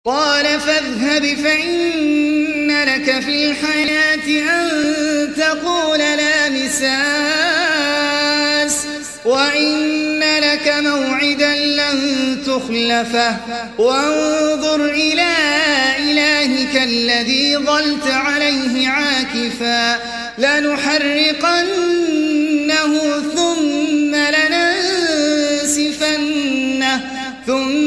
قال فاذهب فإن لك في الحياة أن تقول لا مساس وإن لك موعدا لن تخلفه وانظر إلى إلهك الذي ظلت عليه عاكفا لنحرقنه ثم لننسفنه ثم